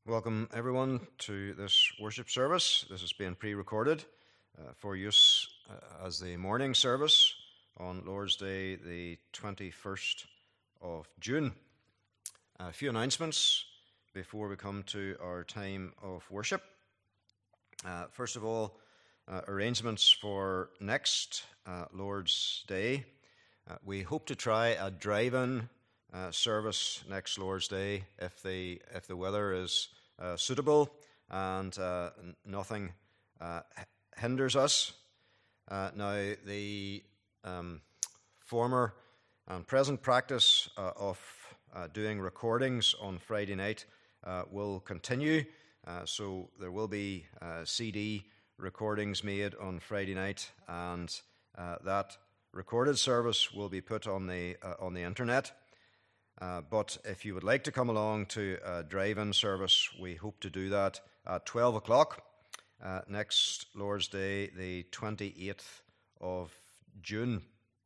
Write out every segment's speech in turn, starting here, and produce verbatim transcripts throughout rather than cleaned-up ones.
Welcome everyone to this worship service. This is being pre-recorded uh, for use uh, as the morning service on Lord's Day, the twenty-first of June. A few announcements before we come to our time of worship. Uh, first of all, uh, arrangements for next uh, Lord's Day. Uh, we hope to try a drive-in Uh, service next Lord's Day if the if the weather is uh, suitable and uh, n- nothing uh, h- hinders us. Uh, now the um, former and present practice uh, of uh, doing recordings on Friday night uh, will continue, uh, so there will be uh, C D recordings made on Friday night, and uh, that recorded service will be put on the uh, on the internet. Uh, but if you would like to come along to a drive-in service, we hope to do that at twelve o'clock uh, next Lord's Day, the twenty-eighth of June.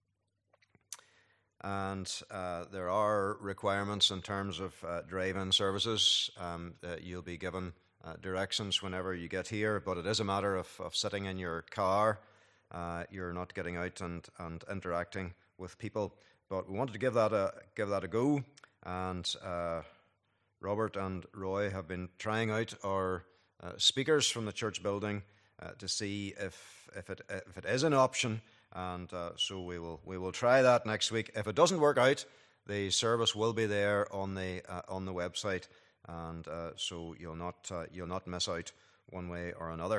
And uh, there are requirements in terms of uh, drive-in services. Um, that you'll be given uh, directions whenever you get here, but it is a matter of, of sitting in your car. Uh, you're not getting out and, and interacting with people. But we wanted to give that a give that a go, and uh, Robert and Roy have been trying out our uh, speakers from the church building uh, to see if if it if it is an option, and uh, so we will we will try that next week. If it doesn't work out, the service will be there on the uh, on the website, and uh, so you'll not uh, you'll not miss out one way or another.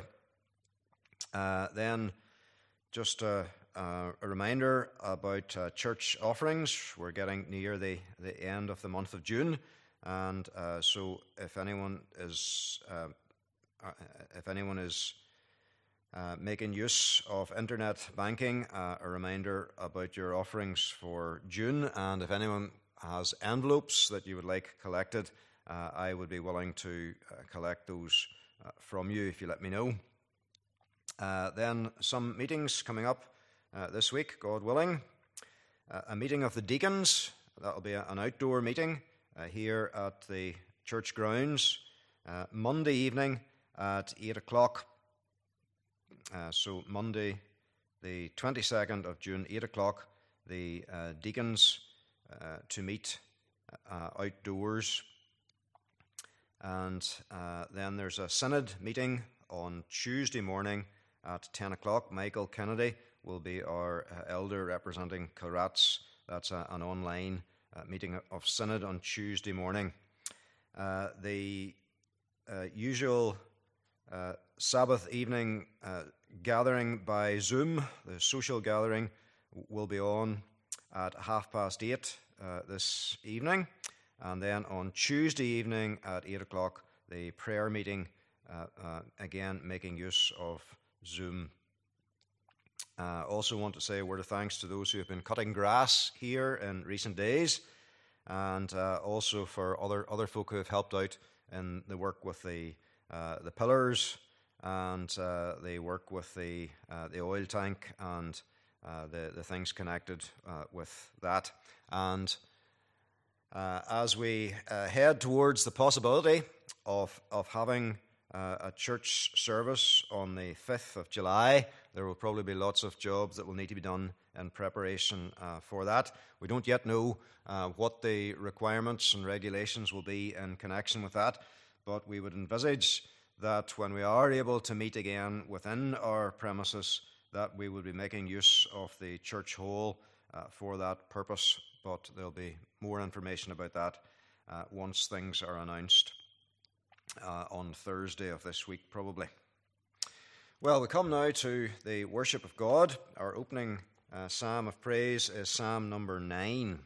Uh, then, just. Uh, Uh, a reminder about uh, church offerings. We're getting near the, the end of the month of June, and uh, so if anyone is uh, uh, if anyone is uh, making use of internet banking, uh, a reminder about your offerings for June. And if anyone has envelopes that you would like collected, uh, I would be willing to uh, collect those uh, from you if you let me know. Uh, then some meetings coming up. Uh, this week, God willing, uh, a meeting of the deacons. That will be a, an outdoor meeting uh, here at the church grounds, uh, Monday evening at eight o'clock. Uh, so Monday, the twenty-second of June, eight o'clock, the uh, deacons uh, to meet uh, outdoors. And uh, then there's a synod meeting on Tuesday morning at ten o'clock. Michael Kennedy will be our uh, elder representing Kilrats. That's a, an online uh, meeting of synod on Tuesday morning. Uh, the uh, usual uh, Sabbath evening uh, gathering by Zoom, the social gathering, will be on at half past eight uh, this evening. And then on Tuesday evening at eight o'clock, the prayer meeting, uh, uh, again making use of Zoom. I uh, also want to say a word of thanks to those who have been cutting grass here in recent days, and uh, also for other other folk who have helped out in the work with the uh, the pillars and uh, the work with the uh, the oil tank and uh, the the things connected uh, with that. And uh, as we uh, head towards the possibility of of having Uh, a church service on the fifth of July, there will probably be lots of jobs that will need to be done in preparation uh, for that. We don't yet know uh, what the requirements and regulations will be in connection with that, but we would envisage that when we are able to meet again within our premises, that we will be making use of the church hall uh, for that purpose, but there'll be more information about that uh, once things are announced. Uh, on Thursday of this week, probably. Well, we come now to the worship of God. Our opening uh, psalm of praise is Psalm number nine.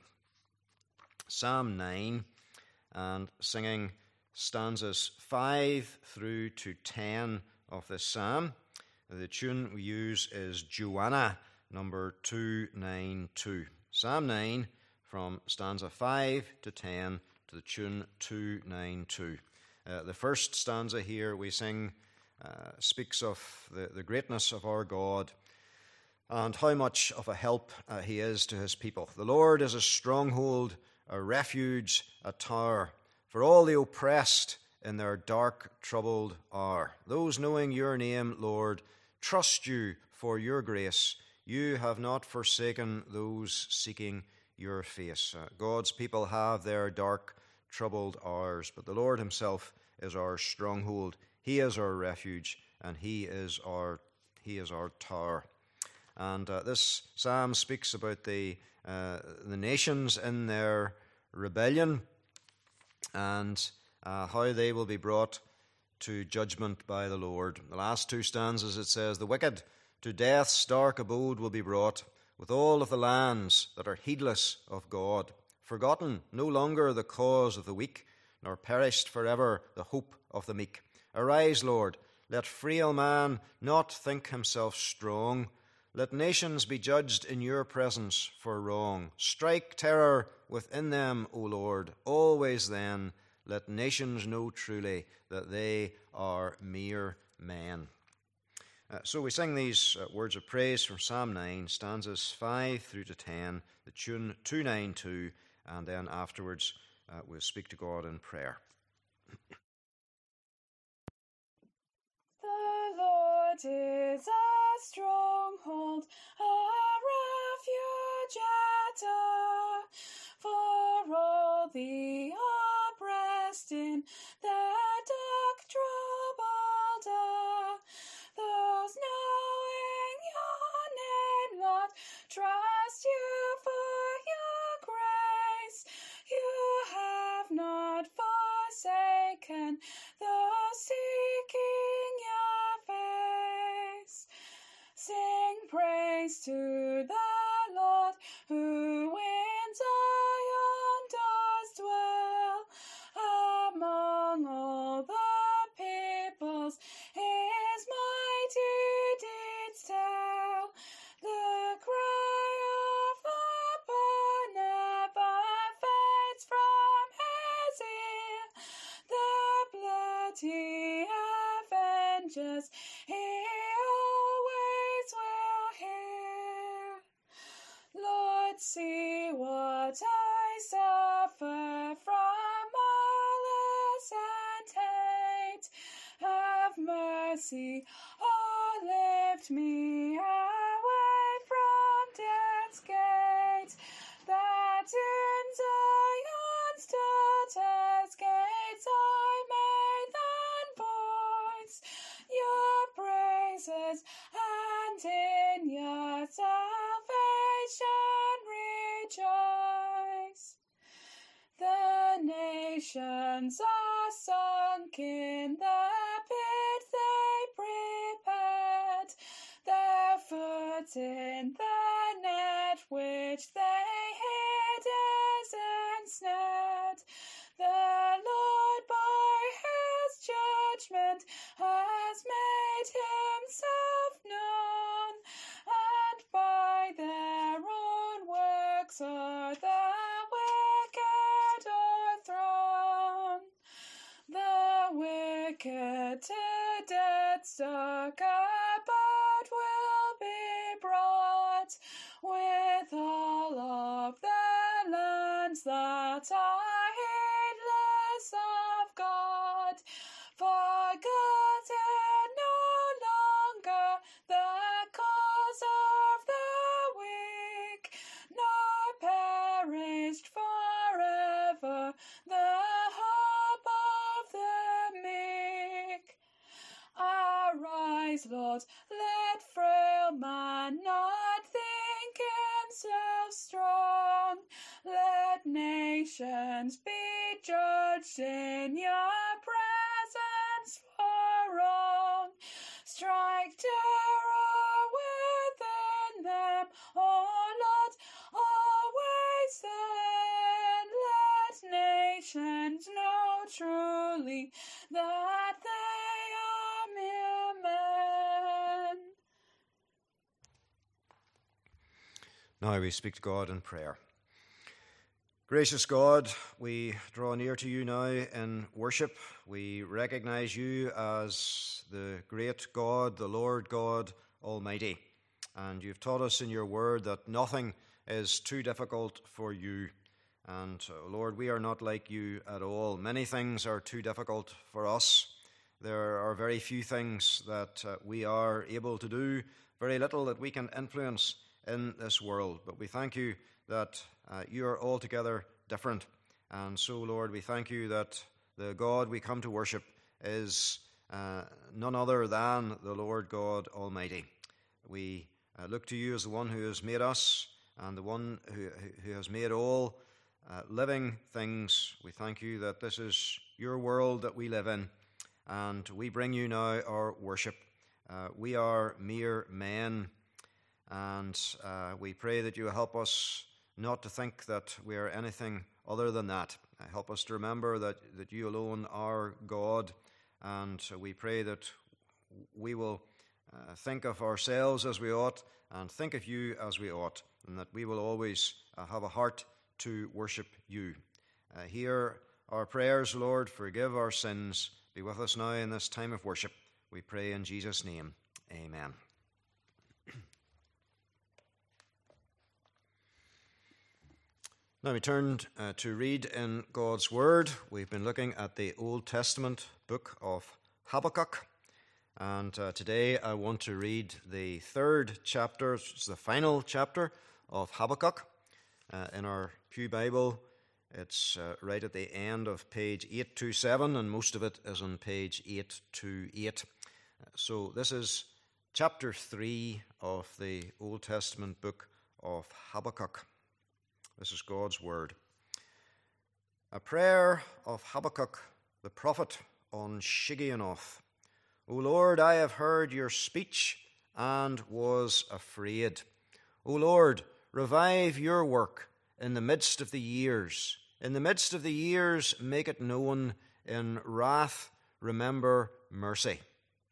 Psalm nine, and singing stanzas five through to ten of this psalm. The tune we use is Joanna, number two ninety-two. Psalm nine, from stanza five to ten, to the tune two ninety-two. Uh, the first stanza here we sing uh, speaks of the, the greatness of our God and how much of a help uh, he is to his people. The Lord is a stronghold, a refuge, a tower for all the oppressed in their dark, troubled hour. Those knowing your name, Lord, trust you for your grace. You have not forsaken those seeking your face. Uh, God's people have their dark, troubled hours, but the Lord himself is our stronghold. He is our refuge, and he is our he is our tower. And uh, this psalm speaks about the uh, the nations in their rebellion and uh, how they will be brought to judgment by the Lord. The last two stanzas, it says, "The wicked to death's dark abode will be brought, with all of the lands that are heedless of God. Forgotten no longer the cause of the weak, nor perished forever the hope of the meek. Arise, Lord, let frail man not think himself strong. Let nations be judged in your presence for wrong. Strike terror within them, O Lord, always then. Let nations know truly that they are mere men." Uh, so we sing these uh, words of praise from Psalm nine, stanzas five through to ten, the tune two ninety-two, and then afterwards uh, we'll speak to God in prayer. The Lord is a stronghold, a refuge at a for all the oppressed in their dark troubled hour. Those knowing your name, Lord, trust you for your grace. You have not forsaken those seeking your face. Sing praise to the Lord, who in Zion does dwell. Among all the peoples his mighty deeds tell. The cry of the poor never fades from his ear. The blood he avenges, he always will hear. Lord, see what I suffer from malice and hate. Have mercy, oh, lift me away from death's gate, that in Zion's daughter's gates I may then voice your praises, and in your salvation rejoice. The nations are sunk in the pit they prepared, their foot in the net which they hid as ensnared. The Lord by his judgment has made himself known, and by their own works are the wicked o'erthrown. The wicked to death's dark abode will be brought, with all of the lands that are heedless of God. Forgotten no longer the cause of the weak, nor perished forever the hope of the meek. Arise, Lord, let frail man not think himself strong. Let nations be judged in your presence for wrong. Strike terror within them, O Lord, always then. Let nations know truly that they are mere men. Now we speak to God in prayer. Gracious God, we draw near to you now in worship. We recognize you as the great God, the Lord God Almighty. And you've taught us in your word that nothing is too difficult for you. And uh, Lord, we are not like you at all. Many things are too difficult for us. There are very few things that uh, we are able to do, very little that we can influence in this world. But we thank you that uh, you are altogether different. And so, Lord, we thank you that the God we come to worship is uh, none other than the Lord God Almighty. We uh, look to you as the one who has made us and the one who, who has made all uh, living things. We thank you that this is your world that we live in, and we bring you now our worship. Uh, we are mere men, and uh, we pray that you help us not to think that we are anything other than that. Uh, help us to remember that, that you alone are God, and we pray that we will uh, think of ourselves as we ought and think of you as we ought, and that we will always uh, have a heart to worship you. Uh, hear our prayers, Lord. Forgive our sins. Be with us now in this time of worship. We pray in Jesus' name. Amen. Now we turn uh, to read in God's Word. We've been looking at the Old Testament book of Habakkuk. And uh, today I want to read the third chapter, it's the final chapter of Habakkuk. Uh, in our Pew Bible, it's uh, right at the end of page eight twenty-seven, and most of it is on page eight twenty-eight. Uh, so this is chapter three of the Old Testament book of Habakkuk. This is God's Word. A prayer of Habakkuk the prophet on Shigionoth. O Lord, I have heard your speech and was afraid. O Lord, revive your work in the midst of the years. In the midst of the years, make it known. In wrath, remember mercy.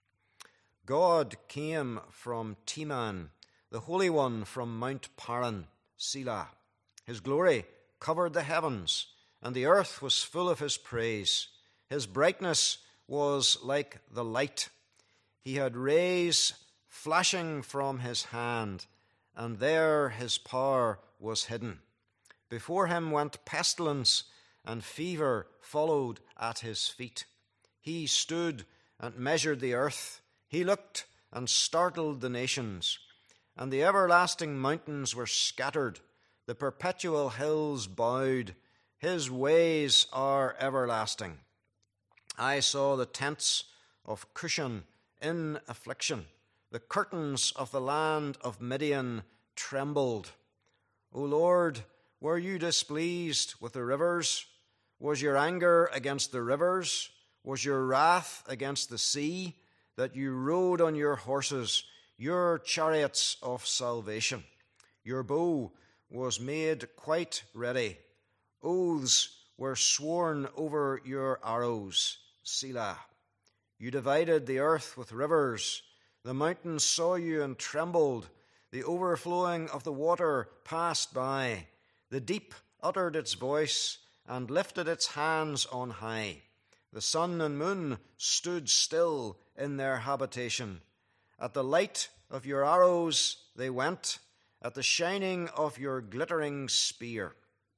God came from Teman, the Holy One from Mount Paran, Selah. His glory covered the heavens, and the earth was full of his praise. His brightness was like the light. He had rays flashing from his hand, and there his power was hidden. Before him went pestilence, and fever followed at his feet. He stood and measured the earth. He looked and startled the nations, and the everlasting mountains were scattered. The perpetual hills bowed. His ways are everlasting. I saw the tents of Cushan in affliction. The curtains of the land of Midian trembled. O Lord, were you displeased with the rivers? Was your anger against the rivers? Was your wrath against the sea, that you rode on your horses, your chariots of salvation? Your bow was made quite ready. Oaths were sworn over your arrows, Selah. You divided the earth with rivers. The mountains saw you and trembled. The overflowing of the water passed by. The deep uttered its voice and lifted its hands on high. The sun and moon stood still in their habitation. At the light of your arrows they went, at the shining of your glittering spear.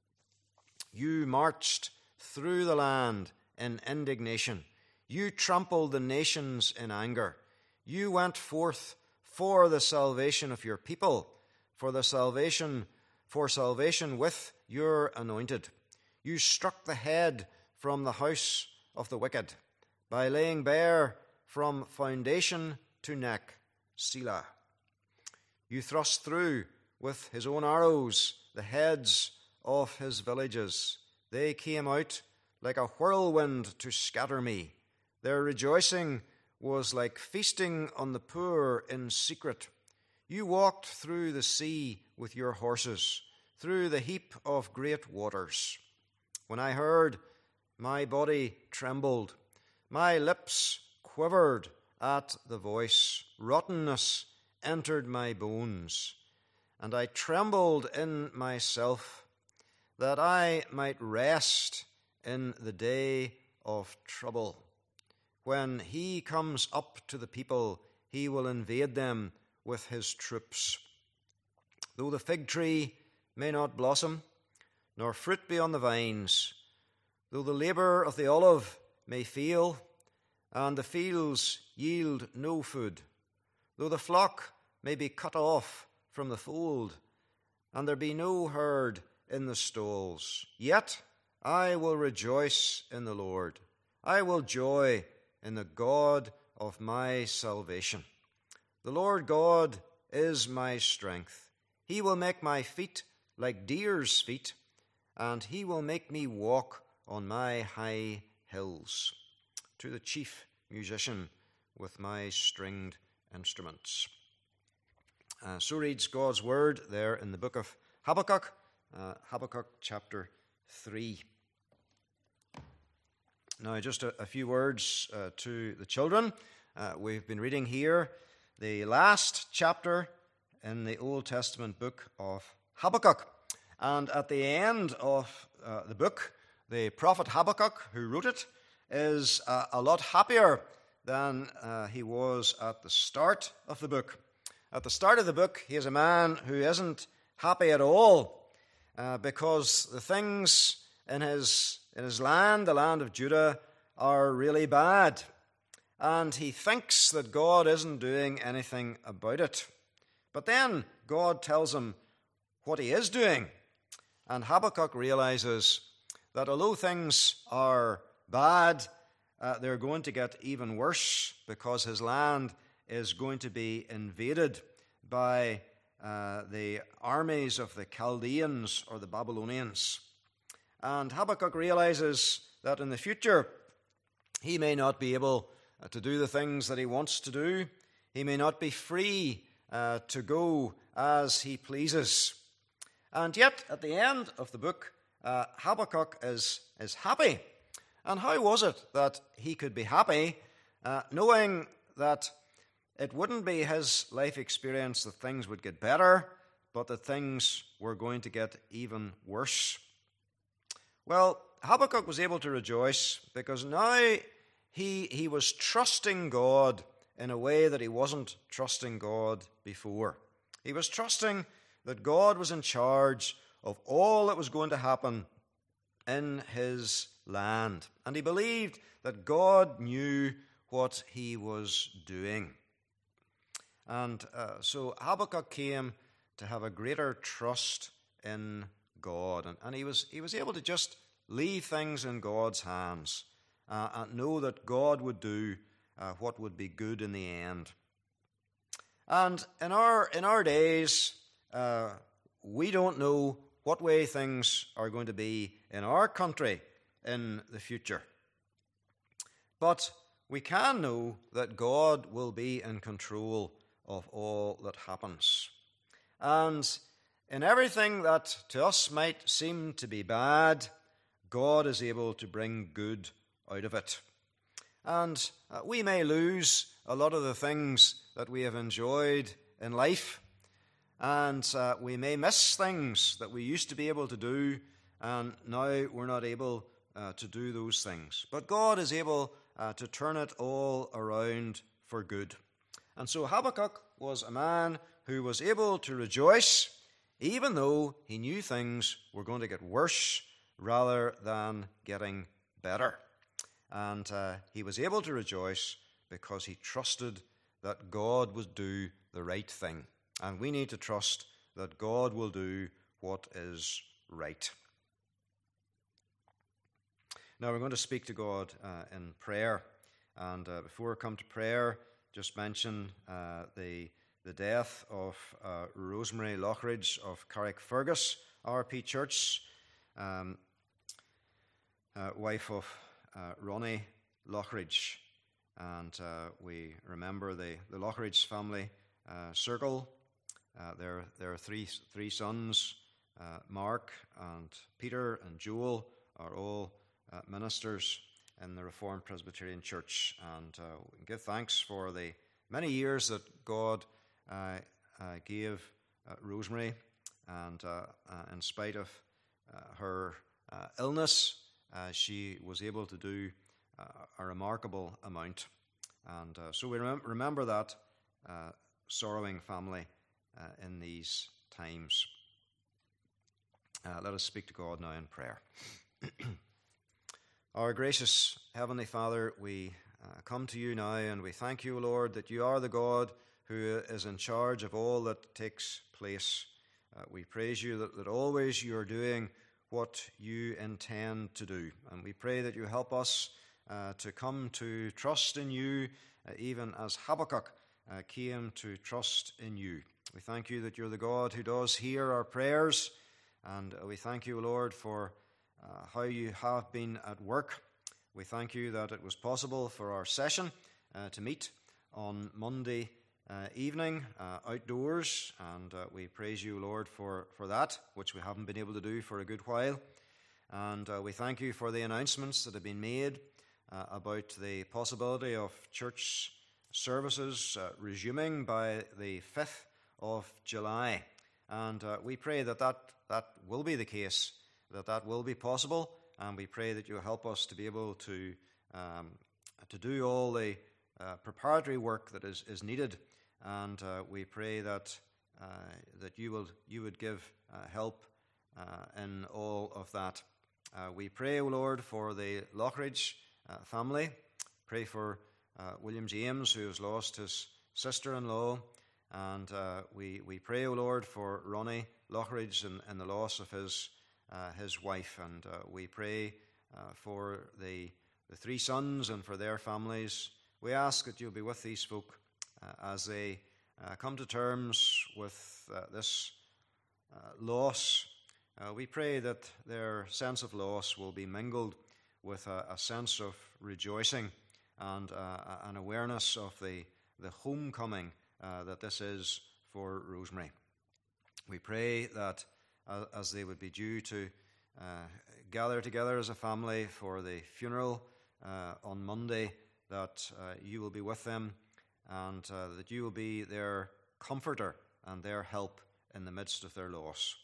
You marched through the land in indignation. You trampled the nations in anger. You went forth for the salvation of your people, for the salvation, for salvation with your anointed. You struck the head from the house of the wicked, by laying bare from foundation to neck, Selah. You thrust through with his own arrows the heads of his villages. They came out like a whirlwind to scatter me. Their rejoicing was like feasting on the poor in secret. You walked through the sea with your horses, through the heap of great waters. When I heard, my body trembled. My lips quivered at the voice. Rottenness entered my bones, and I trembled in myself, that I might rest in the day of trouble. When he comes up to the people, he will invade them with his troops. Though the fig tree may not blossom, nor fruit be on the vines, though the labour of the olive may fail, and the fields yield no food, though the flock may be cut off from the fold, and there be no herd in the stalls, yet I will rejoice in the Lord. I will joy in the God of my salvation. The Lord God is my strength. He will make my feet like deer's feet, and he will make me walk on my high hills. To the chief musician with my stringed instruments. Uh, so reads God's word there in the book of Habakkuk, uh, Habakkuk chapter three. Now, just a, a few words uh, to the children. Uh, we've been reading here the last chapter in the Old Testament book of Habakkuk. And at the end of uh, the book, the prophet Habakkuk, who wrote it, is uh, a lot happier than uh, he was at the start of the book. At the start of the book, he is a man who isn't happy at all uh, because the things in his, in his land, the land of Judah, are really bad. And he thinks that God isn't doing anything about it. But then God tells him what he is doing. And Habakkuk realizes that although things are bad, uh, they're going to get even worse because his land is going to be invaded by uh, the armies of the Chaldeans or the Babylonians. And Habakkuk realizes that in the future he may not be able uh, to do the things that he wants to do. He may not be free uh, to go as he pleases. And yet, at the end of the book, uh, Habakkuk is, is happy. And how was it that he could be happy, uh, knowing that it wouldn't be his life experience that things would get better, but that things were going to get even worse? Well, Habakkuk was able to rejoice because now he, he was trusting God in a way that he wasn't trusting God before. He was trusting that God was in charge of all that was going to happen in his land. And he believed that God knew what he was doing. And uh, so Habakkuk came to have a greater trust in God. And, and he was he was able to just leave things in God's hands uh, and know that God would do uh, what would be good in the end. And in our in our days, uh, we don't know what way things are going to be in our country in the future. But we can know that God will be in control of all that happens. And in everything that to us might seem to be bad, God is able to bring good out of it. And uh, we may lose a lot of the things that we have enjoyed in life, and uh, we may miss things that we used to be able to do, and now we're not able uh, to do those things. But God is able uh, to turn it all around for good. And so Habakkuk was a man who was able to rejoice, even though he knew things were going to get worse rather than getting better. And uh, he was able to rejoice because he trusted that God would do the right thing. And we need to trust that God will do what is right. Now we're going to speak to God uh, in prayer. And uh, before we come to prayer, just mention uh, the the death of uh, Rosemary Lockridge of Carrickfergus R P Church, um, uh, wife of uh, Ronnie Lockridge. And uh, we remember the, the Lockridge family uh, circle. Uh, there, there are three three sons, uh, Mark and Peter and Joel are all uh, ministers in the Reformed Presbyterian Church. And uh, we give thanks for the many years that God uh, uh, gave uh, Rosemary. And uh, uh, in spite of uh, her uh, illness, uh, she was able to do uh, a remarkable amount. And uh, so we rem- remember that uh, sorrowing family uh, in these times. Uh, let us speak to God now in prayer. Our gracious Heavenly Father, we uh, come to you now and we thank you, Lord, that you are the God who is in charge of all that takes place. Uh, we praise you that, that always you are doing what you intend to do. And we pray that you help us uh, to come to trust in you, uh, even as Habakkuk uh, came to trust in you. We thank you that you're the God who does hear our prayers. And we thank you, Lord, for uh, how you have been at work. We thank you that it was possible for our session uh, to meet on Monday uh, evening uh, outdoors. And uh, we praise you, Lord, for, for that, which we haven't been able to do for a good while. And uh, we thank you for the announcements that have been made uh, about the possibility of church services uh, resuming by the fifth of July. And uh, we pray that, that that will be the case, that that will be possible, and we pray that you'll help us to be able to um, to do all the uh, preparatory work that is, is needed, and uh, we pray that uh, that you will you would give uh, help uh, in all of that. Uh, we pray, O Lord, for the Lockridge uh, family. Pray for uh, William James, who has lost his sister-in-law. And uh, we, we pray, O Lord, for Ronnie Lockridge and, and the loss of his uh, his wife. And uh, we pray uh, for the, the three sons and for their families. We ask that you'll be with these folk uh, as they uh, come to terms with uh, this uh, loss. Uh, we pray that their sense of loss will be mingled with a, a sense of rejoicing and uh, an awareness of the, the homecoming Uh, that this is for Rosemary. We pray that uh, as they would be due to uh, gather together as a family for the funeral uh, on Monday, that uh, you will be with them and uh, that you will be their comforter and their help in the midst of their loss.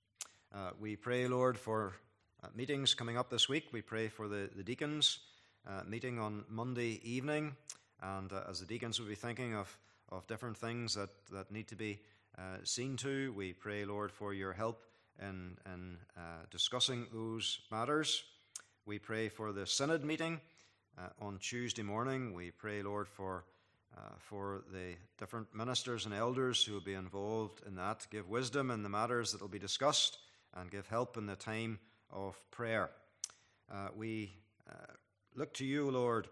Uh, we pray, Lord, for uh, meetings coming up this week. We pray for the, the deacons uh, meeting on Monday evening, and uh, as the deacons will be thinking of of different things that, that need to be uh, seen to, we pray, Lord, for your help in, in uh, discussing those matters. We pray for the synod meeting uh, on Tuesday morning. We pray, Lord, for uh, for the different ministers and elders who will be involved in that. Give wisdom in the matters that will be discussed and give help in the time of prayer. Uh, we uh, look to you, Lord,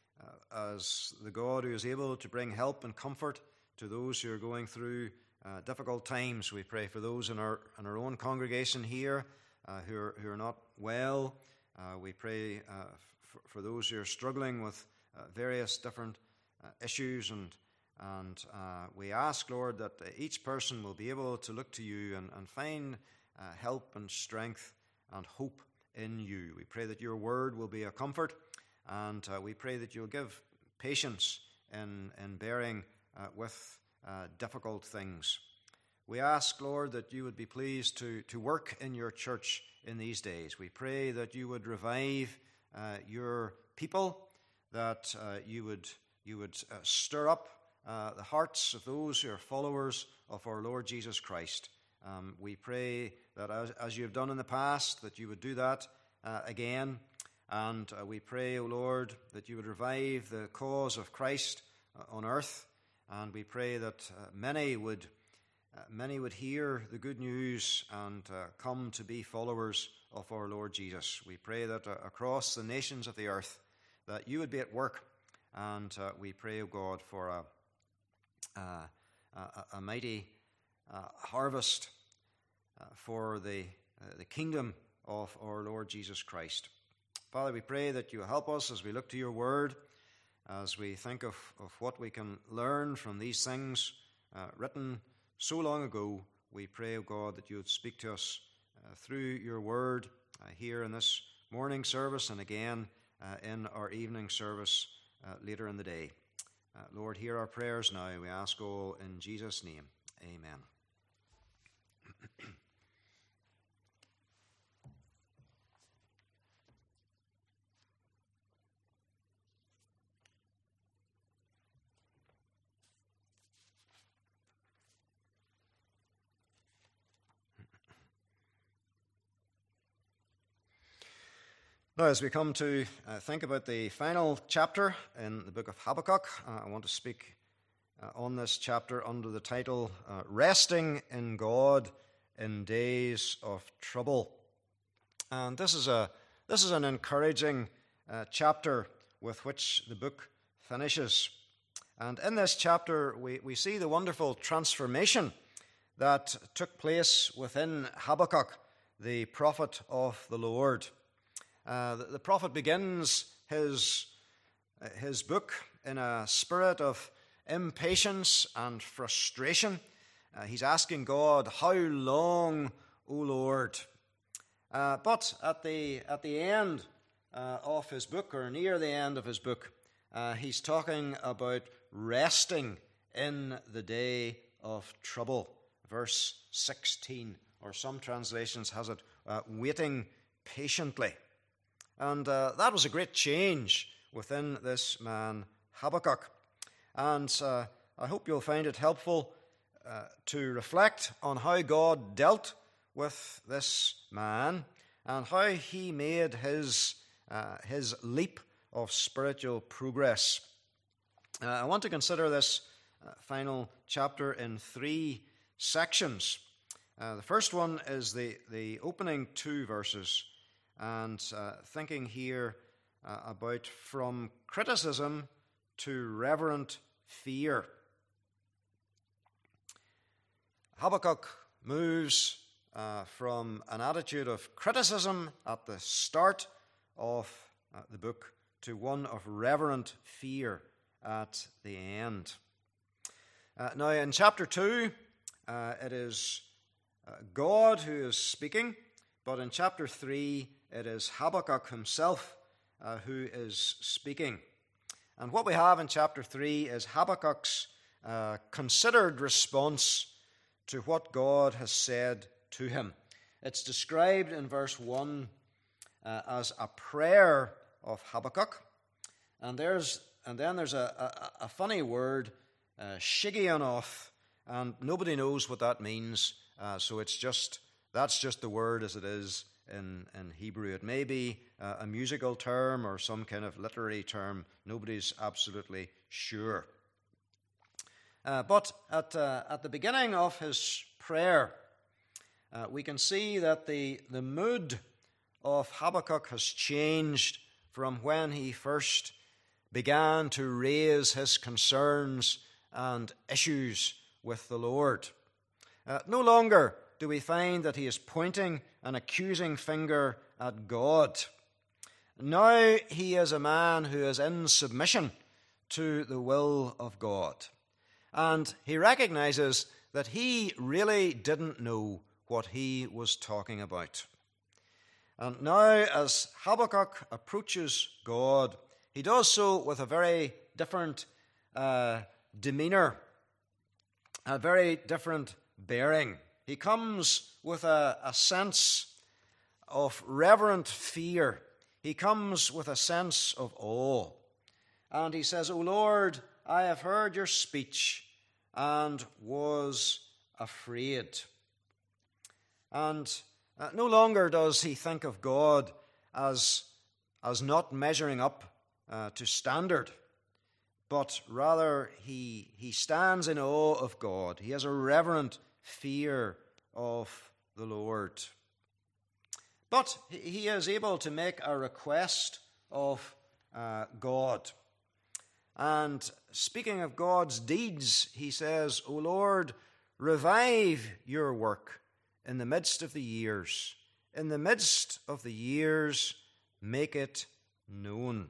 Uh, as the God who is able to bring help and comfort to those who are going through uh, difficult times. We pray for those in our in our own congregation here uh, who are who are not well. Uh, we pray uh, f- for those who are struggling with uh, various different uh, issues, and and uh, we ask, Lord, that each person will be able to look to you and, and find uh, help and strength and hope in you. We pray that your word will be a comfort. And uh, we pray that you'll give patience in, in bearing uh, with uh, difficult things. We ask, Lord, that you would be pleased to, to work in your church in these days. We pray that you would revive uh, your people, that uh, you would, you would uh, stir up uh, the hearts of those who are followers of our Lord Jesus Christ. Um, we pray that as, as you have done in the past, that you would do that uh, again. And uh, we pray, O Lord, that you would revive the cause of Christ uh, on earth. And we pray that uh, many would uh, many would hear the good news and uh, come to be followers of our Lord Jesus. We pray that uh, across the nations of the earth, that you would be at work. And uh, we pray, O God, for a, a, a, a mighty uh, harvest uh, for the, uh, the kingdom of our Lord Jesus Christ. Father, we pray that you help us as we look to your word, as we think of, of what we can learn from these things uh, written so long ago. We pray, O God, that you would speak to us uh, through your word uh, here in this morning service and again uh, in our evening service uh, later in the day. Uh, Lord, hear our prayers now. We ask all in Jesus' name. Amen. Now, as we come to uh, think about the final chapter in the book of Habakkuk, uh, I want to speak uh, on this chapter under the title, uh, Resting in God in Days of Trouble. And this is a this is an encouraging uh, chapter with which the book finishes. And in this chapter, we, we see the wonderful transformation that took place within Habakkuk, the prophet of the Lord. Uh, the, the prophet begins his, uh, his book in a spirit of impatience and frustration. Uh, he's asking God, "How long, O Lord?" Uh, but at the, at the end uh, of his book, or near the end of his book, uh, he's talking about resting in the day of trouble. Verse sixteen, or some translations has it, uh, waiting patiently. And uh, that was a great change within this man, Habakkuk. And uh, I hope you'll find it helpful uh, to reflect on how God dealt with this man and how he made his, uh, his leap of spiritual progress. Uh, I want to consider this uh, final chapter in three sections. Uh, the first one is the, the opening two verses, and uh, thinking here uh, about from criticism to reverent fear. Habakkuk moves uh, from an attitude of criticism at the start of uh, the book to one of reverent fear at the end. Uh, now, in chapter two, uh, it is uh, God who is speaking, but in chapter three, it is Habakkuk himself uh, who is speaking. And what we have in chapter three is Habakkuk's uh, considered response to what God has said to him. It's described in verse one uh, as a prayer of Habakkuk. And there's and then there's a, a, a funny word, uh, shiggionoth, and nobody knows what that means. Uh, so it's just that's just the word as it is in, in Hebrew. It may be uh, a musical term or some kind of literary term. Nobody's absolutely sure. Uh, but at uh, at the beginning of his prayer, uh, we can see that the, the mood of Habakkuk has changed from when he first began to raise his concerns and issues with the Lord. Uh, no longer do we find that he is pointing an accusing finger at God. Now he is a man who is in submission to the will of God. And he recognizes that he really didn't know what he was talking about. And now, as Habakkuk approaches God, he does so with a very different uh, demeanor, a very different bearing. He comes with a, a sense of reverent fear. He comes with a sense of awe. And he says, "O Lord, I have heard your speech and was afraid." And uh, no longer does he think of God as, as not measuring up uh, to standard, but rather he, he stands in awe of God. He has a reverent fear of the Lord. But he is able to make a request of uh, God. And speaking of God's deeds, he says, "O Lord, revive your work in the midst of the years. In the midst of the years, make it known."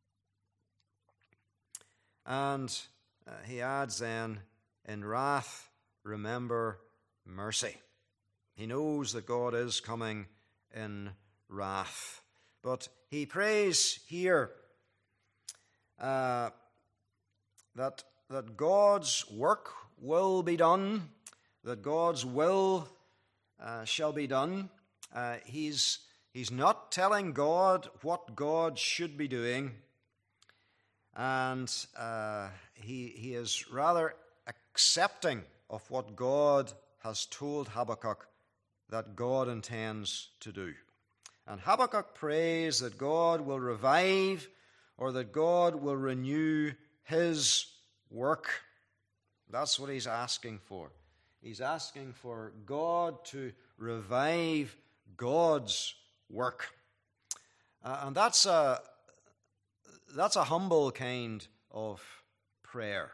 And uh, he adds then, "In wrath, remember mercy." He knows that God is coming in wrath. But he prays here uh, that, that God's work will be done, that God's will uh, shall be done. Uh, he's, he's not telling God what God should be doing, and uh, he, he is rather accepting of what God has told Habakkuk that God intends to do. And Habakkuk prays that God will revive, or that God will renew his work. That's what he's asking for. He's asking for God to revive God's work. Uh, and that's a, that's a humble kind of prayer.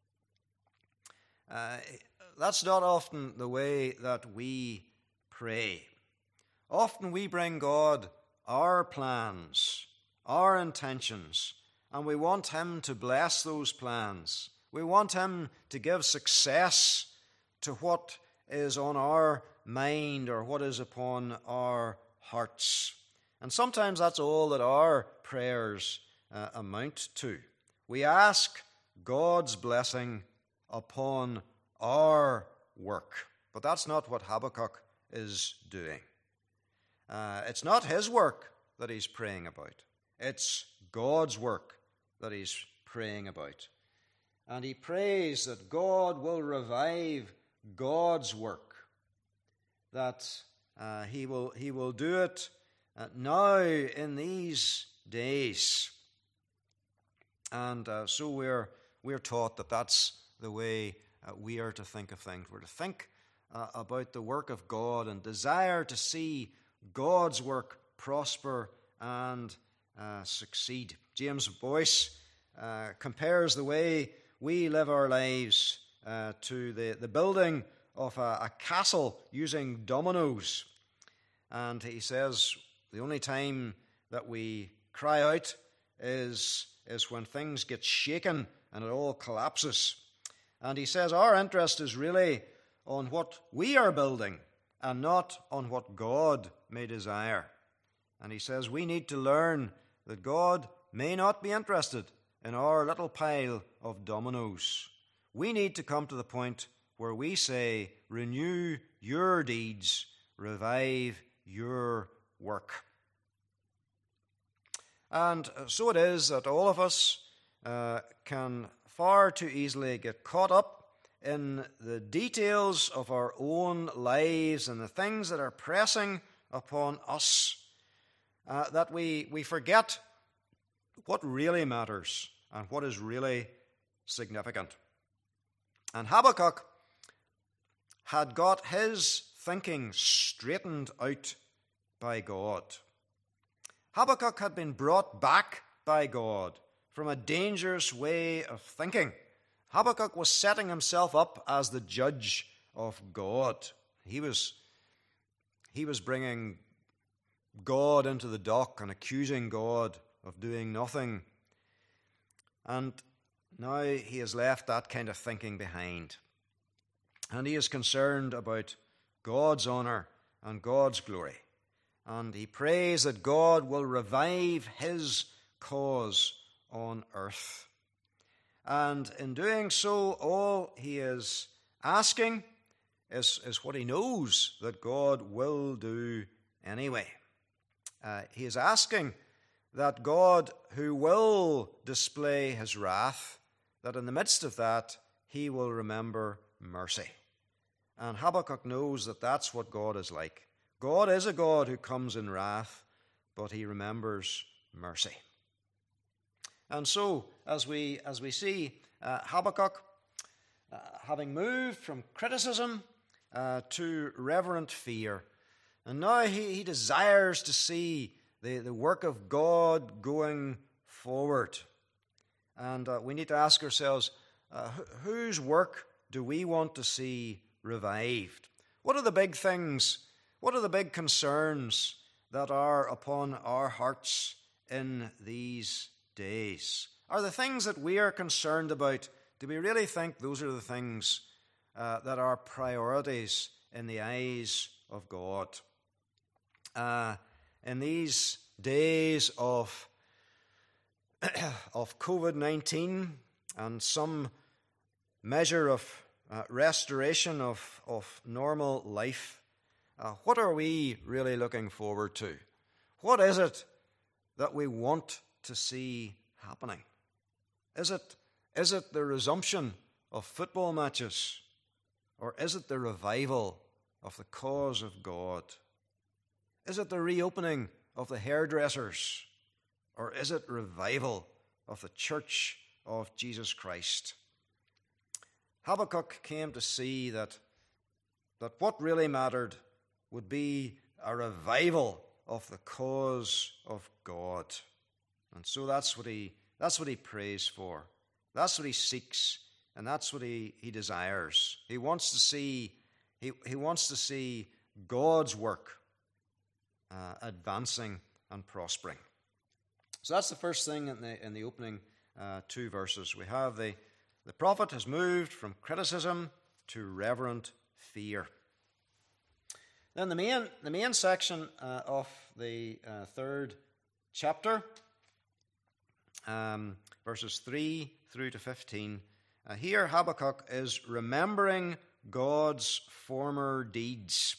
Uh, that's not often the way that we pray. Often we bring God our plans, our intentions, and we want him to bless those plans. We want him to give success to what is on our mind or what is upon our hearts. And sometimes that's all that our prayers uh, amount to. We ask God's blessing upon our work. But that's not what Habakkuk is doing. Uh, it's not his work that he's praying about. It's God's work that he's praying about. And he prays that God will revive God's work, that uh, he will he will do it uh, now in these days. And uh, so we're we're taught that that's the way uh, we are to think of things. We're to think uh, about the work of God and desire to see God's work prosper and uh, succeed. James Boyce uh, compares the way we live our lives uh, to the, the building of a, a castle using dominoes. And he says the only time that we cry out is, is when things get shaken and it all collapses. And he says our interest is really on what we are building and not on what God may desire. And he says we need to learn that God may not be interested in our little pile of dominoes. We need to come to the point where we say, renew your deeds, revive your work. And so it is that all of us uh, can far too easily get caught up in the details of our own lives and the things that are pressing upon us, uh, that we, we forget what really matters and what is really significant. And Habakkuk had got his thinking straightened out by God. Habakkuk had been brought back by God from a dangerous way of thinking. Habakkuk was setting himself up as the judge of God. He was, he was bringing God into the dock and accusing God of doing nothing. And now he has left that kind of thinking behind. And he is concerned about God's honor and God's glory. And he prays that God will revive his cause on earth. And in doing so, all he is asking is, is what he knows that God will do anyway. Uh, he is asking that God, who will display his wrath, that in the midst of that, he will remember mercy. And Habakkuk knows that that's what God is like. God is a God who comes in wrath, but he remembers mercy. And so, as we as we see uh, Habakkuk uh, having moved from criticism uh, to reverent fear, and now he, he desires to see the, the work of God going forward. And uh, we need to ask ourselves, uh, wh- whose work do we want to see revived? What are the big things? What are the big concerns that are upon our hearts in these days? Are the things that we are concerned about, do we really think those are the things uh, that are priorities in the eyes of God? Uh, in these days of, of covid nineteen and some measure of uh, restoration of, of normal life, uh, what are we really looking forward to? What is it that we want to see happening? Is it, is it the resumption of football matches? Or is it the revival of the cause of God? Is it the reopening of the hairdressers, or is it revival of the church of Jesus Christ? Habakkuk came to see that, that what really mattered would be a revival of the cause of God. And so that's what he that's what he prays for. That's what he seeks, and that's what he, he desires. He wants to see he, he wants to see God's work uh, advancing and prospering. So that's the first thing in the in the opening uh, two verses. We have the the prophet has moved from criticism to reverent fear. Then the main the main section uh, of the uh, third chapter, um, verses three through to fifteen. Uh, here Habakkuk is remembering God's former deeds.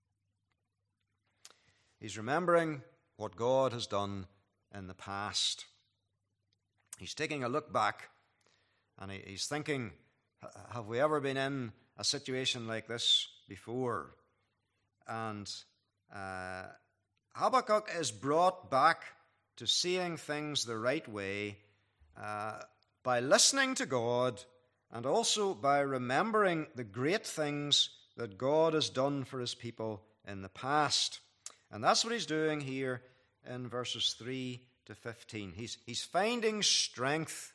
He's remembering what God has done in the past. He's taking a look back, and he, he's thinking, have we ever been in a situation like this before? And uh, Habakkuk is brought back to seeing things the right way uh, by listening to God, and also by remembering the great things that God has done for his people in the past. And that's what he's doing here in verses three to fifteen. He's, he's finding strength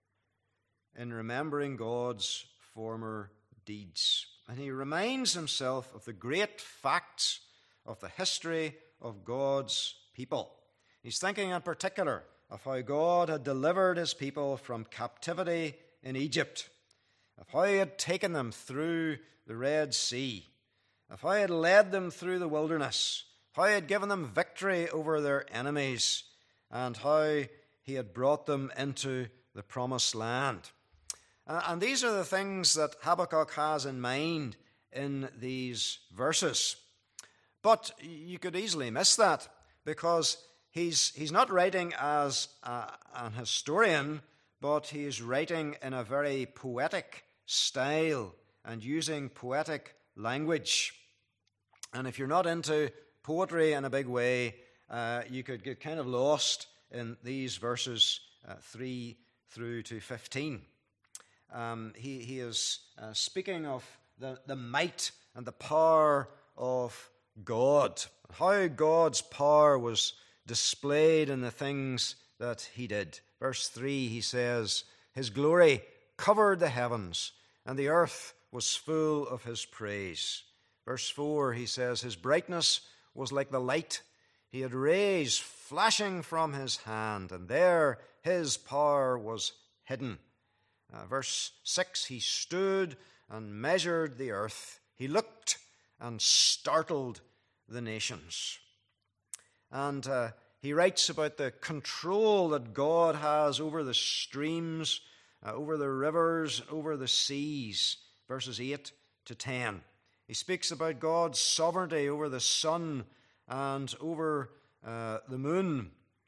in remembering God's former deeds. And he reminds himself of the great facts of the history of God's people. He's thinking in particular of how God had delivered his people from captivity in Egypt, of how he had taken them through the Red Sea, of how he had led them through the wilderness, how he had given them victory over their enemies, and how he had brought them into the promised land. And these are the things that Habakkuk has in mind in these verses. But you could easily miss that, because he's, he's not writing as a, an historian, but he's writing in a very poetic style and using poetic language. And if you're not into poetry in a big way, uh, you could get kind of lost in these verses uh, three through to fifteen. Um, he, he is uh, speaking of the, the might and the power of God, how God's power was displayed in the things that he did. Verse three, he says, his glory covered the heavens, and the earth was full of his praise. Verse four, he says, his brightness was like the light. He had rays flashing from his hand, and there his power was hidden. Uh, verse six, he stood and measured the earth. He looked and startled the nations. And uh, he writes about the control that God has over the streams, uh, over the rivers, over the seas. Verses eight to ten. He speaks about God's sovereignty over the sun and over uh, the moon.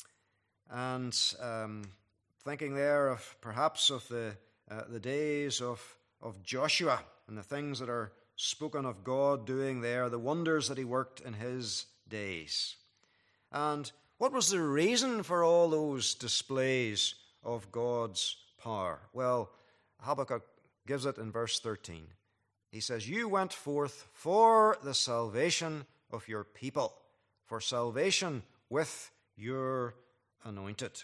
And um, thinking there of perhaps of the uh, the days of, of Joshua and the things that are spoken of God doing there, the wonders that he worked in his days. And what was the reason for all those displays of God's power? Well, Habakkuk gives it in verse thirteen. He says, you went forth for the salvation of your people, for salvation with your anointed.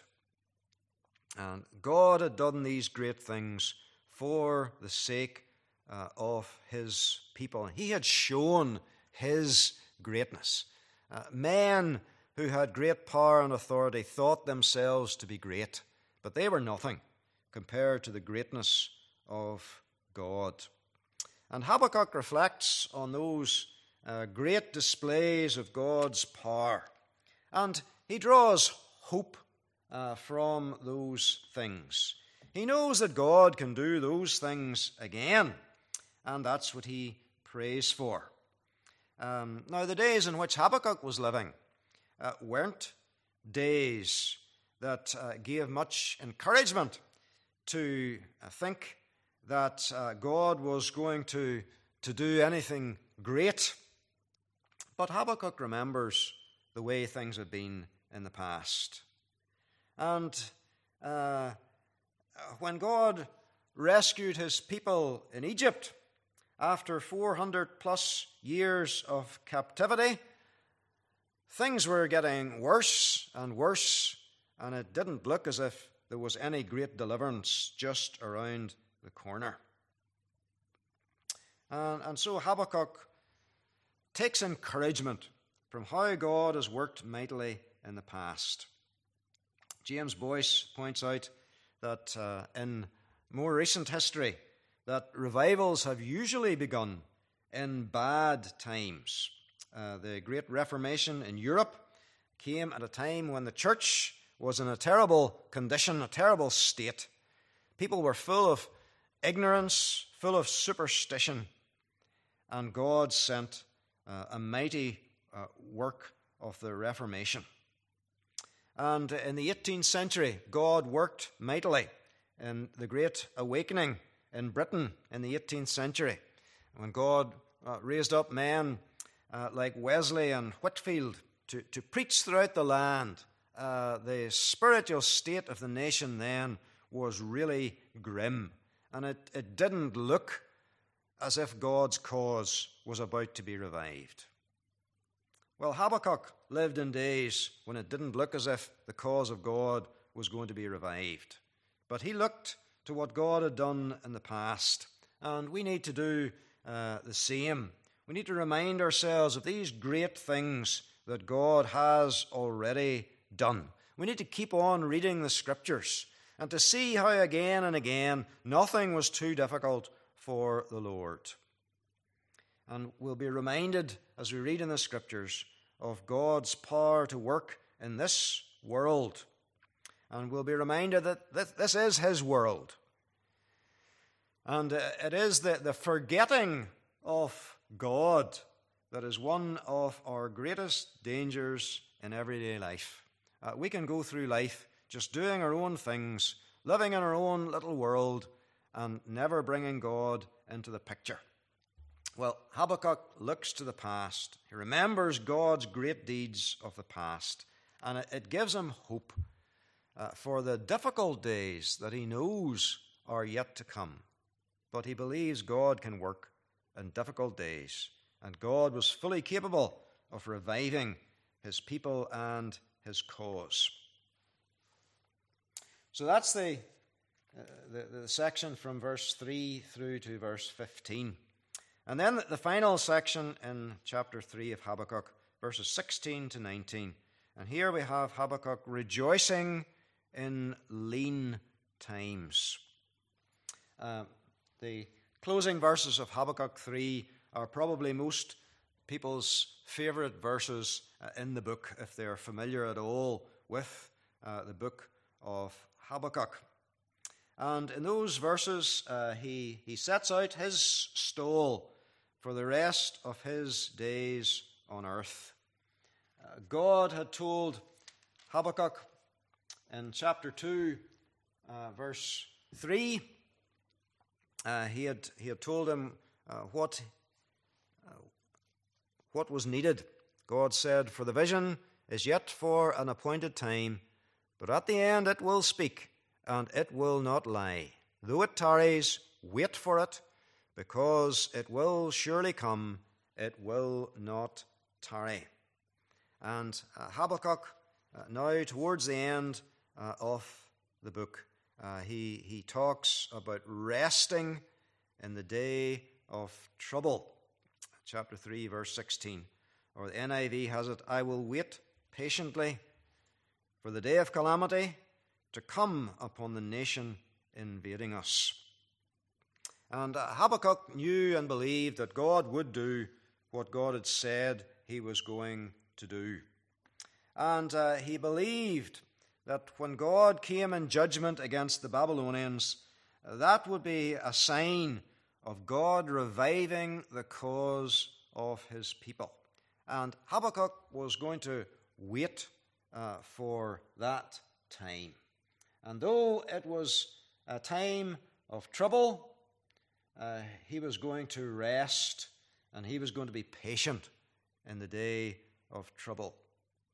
And God had done these great things for the sake uh, of his people. He had shown his greatness. Uh, men who had great power and authority thought themselves to be great, but they were nothing compared to the greatness of God. And Habakkuk reflects on those uh, great displays of God's power. And he draws hope uh, from those things. He knows that God can do those things again, and that's what he prays for. Um, now, the days in which Habakkuk was living uh, weren't days that uh, gave much encouragement to uh, think that uh, God was going to, to do anything great. But Habakkuk remembers the way things had been in the past. And uh, when God rescued his people in Egypt after four hundred plus years of captivity, things were getting worse and worse, and it didn't look as if there was any great deliverance just around the corner. And, and so Habakkuk takes encouragement from how God has worked mightily in the past. James Boyce points out that uh, in more recent history, that revivals have usually begun in bad times. Uh, the Great Reformation in Europe came at a time when the church was in a terrible condition, a terrible state. People were full of ignorance, full of superstition, and God sent uh, a mighty uh, work of the Reformation. And in the eighteenth century, God worked mightily in the Great Awakening in Britain in the eighteenth century, when God uh, raised up men uh, like Wesley and Whitefield to, to preach throughout the land. Uh, the spiritual state of the nation then was really grim, and it, it didn't look as if God's cause was about to be revived. Well, Habakkuk lived in days when it didn't look as if the cause of God was going to be revived. But he looked to what God had done in the past, and we need to do uh, the same. We need to remind ourselves of these great things that God has already done. We need to keep on reading the Scriptures and to see how again and again nothing was too difficult for the Lord. And we'll be reminded as we read in the Scriptures of God's power to work in this world. And we'll be reminded that this is his world. And it is the, the forgetting of God that is one of our greatest dangers in everyday life. Uh, we can go through life just doing our own things, living in our own little world, and never bringing God into the picture. Well, Habakkuk looks to the past. He remembers God's great deeds of the past, and it, it gives him hope uh, for the difficult days that he knows are yet to come. But he believes God can work in difficult days, and God was fully capable of reviving his people and his cause. So that's the, uh, the, the section from verse three through to verse fifteen. And then the final section in chapter three of Habakkuk, verses sixteen to nineteen. And here we have Habakkuk rejoicing in lean times. Uh, the closing verses of Habakkuk three are probably most people's favorite verses uh, in the book, if they're familiar at all with uh, the book of Habakkuk. And in those verses, uh, he, he sets out his stall for the rest of his days on earth. Uh, God had told Habakkuk in chapter two, uh, verse three, uh, he had he had told him uh, what uh, what was needed. God said, "For the vision is yet for an appointed time, but at the end it will speak, and it will not lie. Though it tarries, wait for it, because it will surely come, it will not tarry." And uh, Habakkuk, uh, now towards the end uh, of the book, uh, he, he talks about resting in the day of trouble. Chapter three, verse sixteen. Or the N I V has it, "I will wait patiently for the day of calamity to come upon the nation invading us." And uh, Habakkuk knew and believed that God would do what God had said he was going to do. And uh, he believed that when God came in judgment against the Babylonians, that would be a sign of God reviving the cause of his people. And Habakkuk was going to wait uh, for that time. And though it was a time of trouble, uh, he was going to rest, and he was going to be patient in the day of trouble.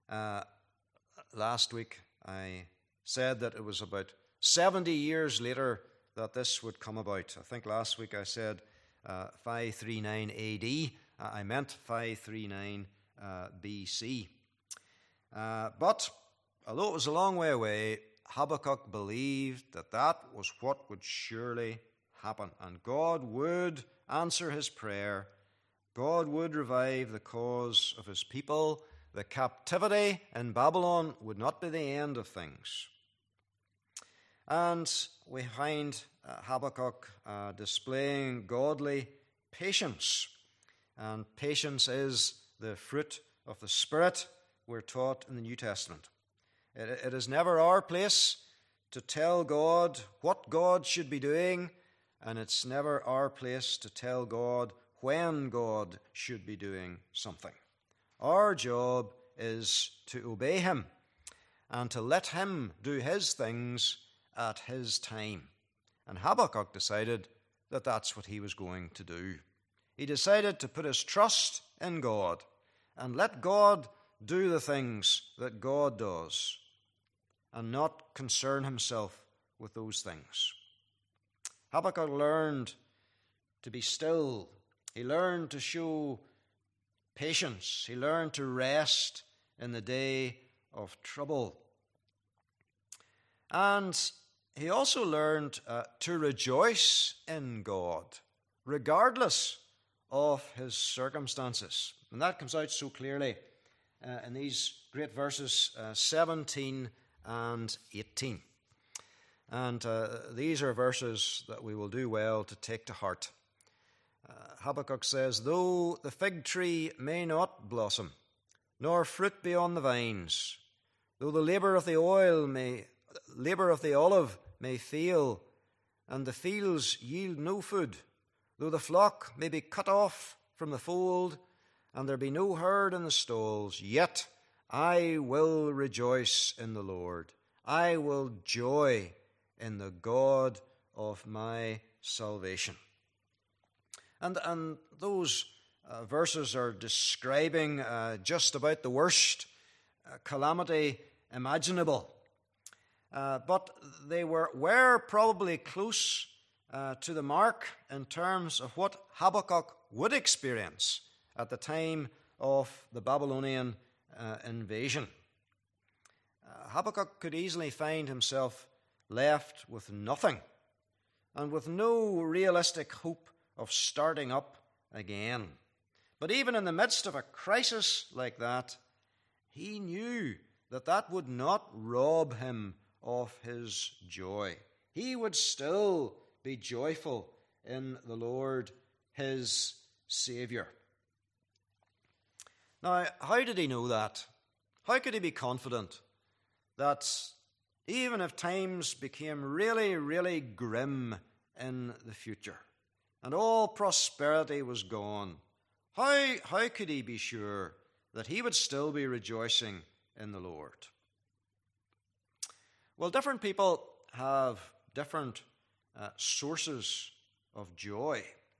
Uh, last week I said that it was about seventy years later that this would come about. I think last week I said uh, five thirty-nine A D. Uh, I meant five thirty-nine uh, B C. Uh, but although it was a long way away, Habakkuk believed that that was what would surely happen, and God would answer his prayer. God would revive the cause of his people. The captivity in Babylon would not be the end of things. And we find uh, Habakkuk uh, displaying godly patience. And patience is the fruit of the Spirit, we're taught in the New Testament. It, it is never our place to tell God what God should be doing, and it's never our place to tell God when God should be doing something. Our job is to obey him and to let him do his things at his time. And Habakkuk decided that that's what he was going to do. He decided to put his trust in God and let God do the things that God does and not concern himself with those things. Habakkuk learned to be still. He learned to show patience. He learned to rest in the day of trouble. And he also learned uh, to rejoice in God, regardless of his circumstances. And that comes out so clearly uh, in these great verses uh, seventeen and eighteen. And uh, these are verses that we will do well to take to heart. Uh, Habakkuk says, "Though the fig tree may not blossom, nor fruit be on the vines, though the labor of the oil may, labor of the olive may fail, and the fields yield no food, though the flock may be cut off from the fold, and there be no herd in the stalls, yet I will rejoice in the Lord. I will joy in the God of my salvation." And, and those uh, verses are describing uh, just about the worst uh, calamity imaginable. Uh, but they were, were probably close uh, to the mark in terms of what Habakkuk would experience at the time of the Babylonian uh, invasion. Uh, Habakkuk could easily find himself left with nothing and with no realistic hope of starting up again. But even in the midst of a crisis like that, he knew that that would not rob him of his joy. He would still be joyful in the Lord, his Savior. Now, how did he know that? How could he be confident that even if times became really, really grim in the future and all prosperity was gone, how, how could he be sure that he would still be rejoicing in the Lord? Well, different people have different uh, sources of joy.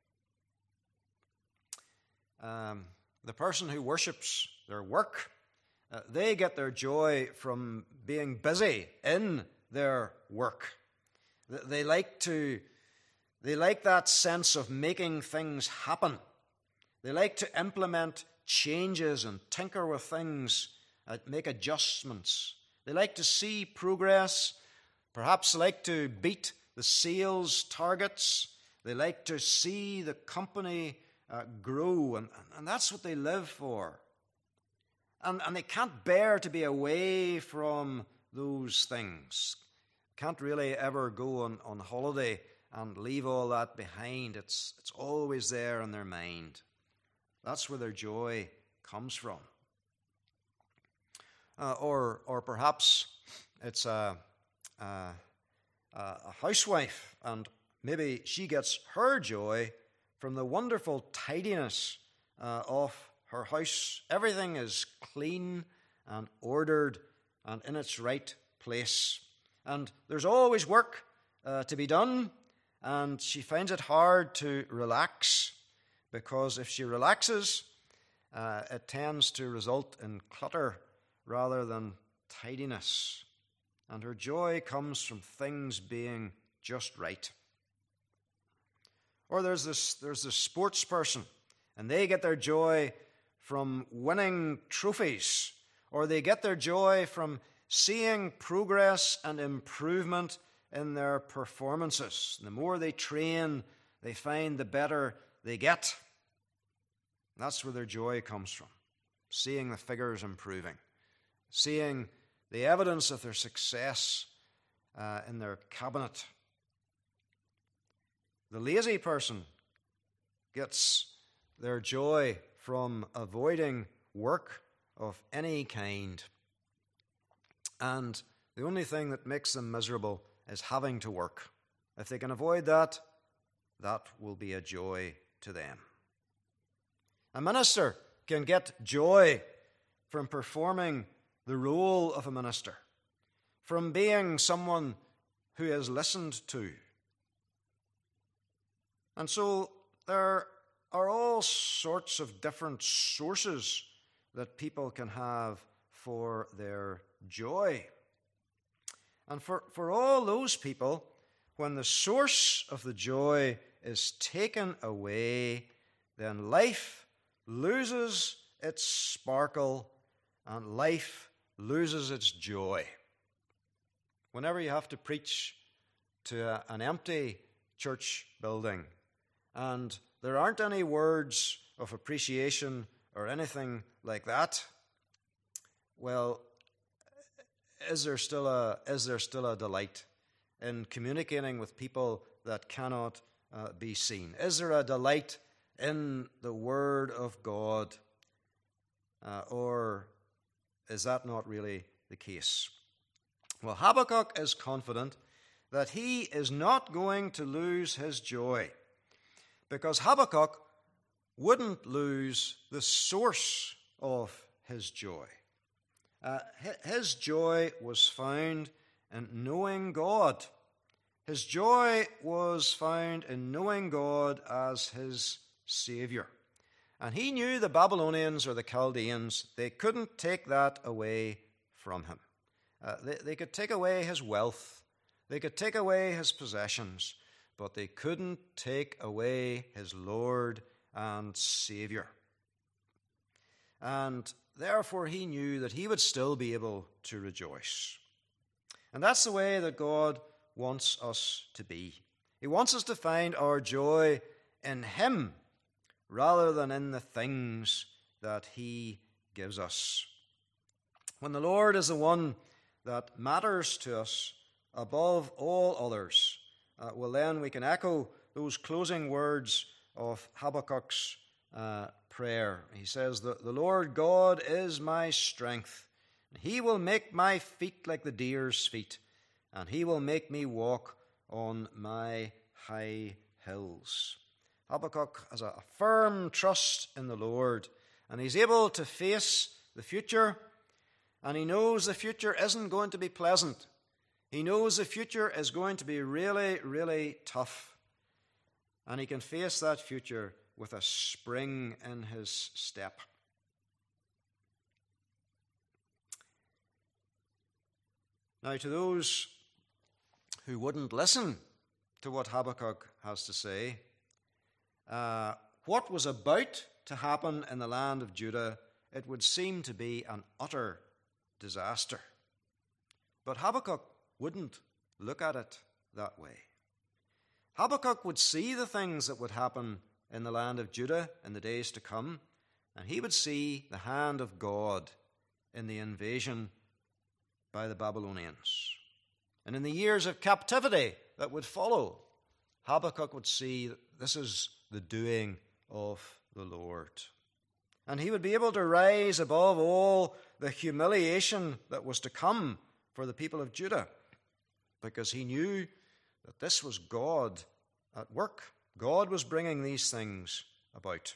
Um, the person who worships their work, uh, they get their joy from being busy in their work. They like to, they like that sense of making things happen. They like to implement changes and tinker with things, uh, make adjustments. They like to see progress, perhaps like to beat the sales targets. They like to see the company uh, grow, and, and that's what they live for. And, and they can't bear to be away from those things. Can't really ever go on, on holiday and leave all that behind. It's, it's always there in their mind. That's where their joy comes from. Uh, or, or perhaps it's a, a, a housewife, and maybe she gets her joy from the wonderful tidiness uh, of her house. Everything is clean and ordered and in its right place. And there's always work uh, to be done, and she finds it hard to relax, because if she relaxes, uh, it tends to result in clutter rather than tidiness. And her joy comes from things being just right. Or there's this, there's this sports person, and they get their joy from winning trophies, or they get their joy from seeing progress and improvement in their performances. The more they train, they find the better they get. That's where their joy comes from, seeing the figures improving, seeing the evidence of their success uh, in their cabinet. The lazy person gets their joy from avoiding work of any kind. And the only thing that makes them miserable is having to work. If they can avoid that, that will be a joy to them. A minister can get joy from performing the role of a minister, from being someone who is listened to. And so there are all sorts of different sources that people can have for their joy. And for, for all those people, when the source of the joy is taken away, then life loses its sparkle and life loses its joy. Whenever you have to preach to a, an empty church building and there aren't any words of appreciation or anything like that, well, is there still a is there still a delight in communicating with people that cannot uh, be seen? Is there a delight in the Word of God, uh, or is that not really the case? Well, Habakkuk is confident that he is not going to lose his joy, because Habakkuk wouldn't lose the source of his joy. Uh, his joy was found in knowing God. His joy was found in knowing God as his Savior. And he knew the Babylonians or the Chaldeans, they couldn't take that away from him. Uh, they, they could take away his wealth, they could take away his possessions, but they couldn't take away his Lord and Savior. And therefore he knew that he would still be able to rejoice. And that's the way that God wants us to be. He wants us to find our joy in him rather than in the things that he gives us. When the Lord is the one that matters to us above all others, uh, well then we can echo those closing words of Habakkuk's uh, prayer. He says, the, the Lord God is my strength. He will make my feet like the deer's feet, and he will make me walk on my high hills. Habakkuk has a firm trust in the Lord, and he's able to face the future, and he knows the future isn't going to be pleasant. He knows the future is going to be really, really tough, and he can face that future with a spring in his step. Now, to those who wouldn't listen to what Habakkuk has to say, uh, what was about to happen in the land of Judah, it would seem to be an utter disaster. But Habakkuk wouldn't look at it that way. Habakkuk would see the things that would happen in the land of Judah in the days to come, and he would see the hand of God in the invasion by the Babylonians. And in the years of captivity that would follow, Habakkuk would see that this is the doing of the Lord. And he would be able to rise above all the humiliation that was to come for the people of Judah, because he knew that this was God at work. God was bringing these things about.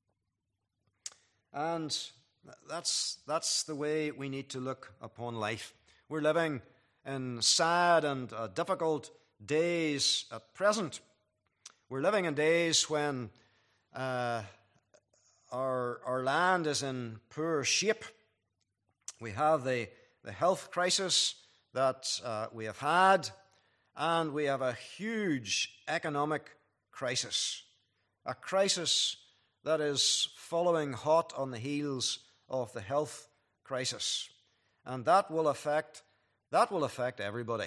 And that's, that's the way we need to look upon life. We're living in sad and uh, difficult days at present. We're living in days when uh, our, our land is in poor shape. We have the, the health crisis that uh, we have had, and we have a huge economic crisis, a crisis that is following hot on the heels of the health crisis. And that will affect, that will affect everybody.